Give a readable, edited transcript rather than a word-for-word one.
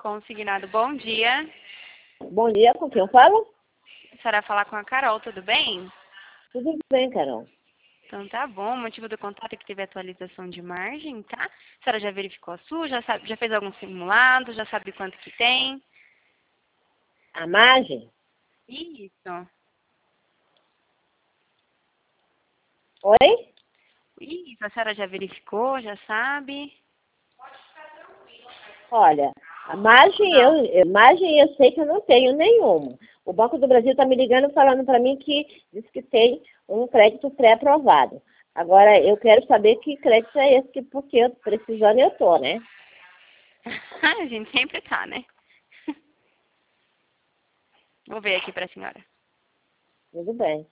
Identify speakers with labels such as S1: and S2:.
S1: Consignado, bom dia.
S2: Bom dia, com quem eu falo?
S1: A senhora vai falar com a Carol, tudo bem?
S2: Tudo bem, Carol.
S1: Então tá bom, o motivo do contato é que teve atualização de margem, tá? A senhora já verificou a sua, já fez algum simulado, já sabe quanto que tem?
S2: A margem?
S1: Isso.
S2: Oi?
S1: Isso, a senhora já verificou, já sabe?
S2: Olha, a margem
S1: Não.
S2: margem eu sei que eu não tenho nenhuma. O Banco do Brasil está me ligando falando para mim que diz que tem um crédito pré-aprovado. Agora, eu quero saber que crédito é esse, porque eu precisando eu tô, né?
S1: A gente sempre tá, né? Vou ver aqui pra senhora.
S2: Tudo bem.